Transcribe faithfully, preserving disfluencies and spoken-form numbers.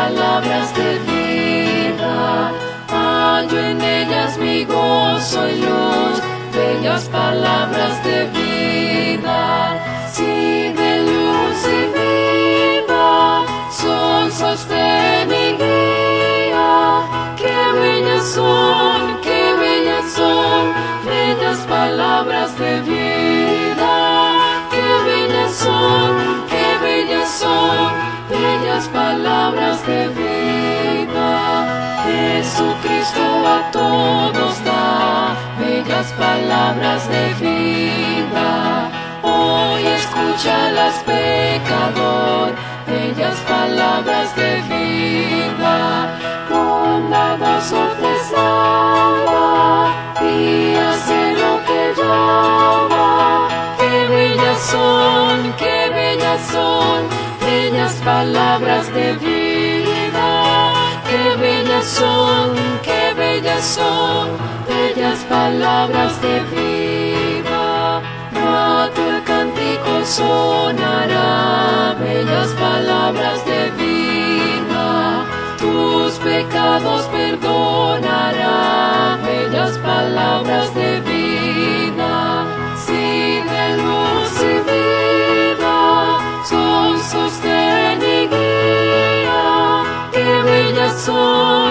palabras de vida. Hallo en ellas mi gozo y luz, bellas palabras de vida. Sí, de luz y vida, son sostén y guía. Qué bellas son, qué bellas son, bellas palabras de vida. Qué bellas son, qué bellas son, bellas palabras de vida. Jesucristo a todos da bellas palabras de vida. Hoy escúchalas, pecador, bellas palabras de vida. Bondadoso te salva y hace lo que llama. Qué bellas son, qué bellas son, bellas palabras de vida. Qué bellas son, qué bellas son, bellas palabras de vida. Rato el cántico sonará, bellas palabras de vida. Tus pecados perdonará, bellas palabras de vida. Sí, de luz y vida, son sostén y guía. Qué bellas son,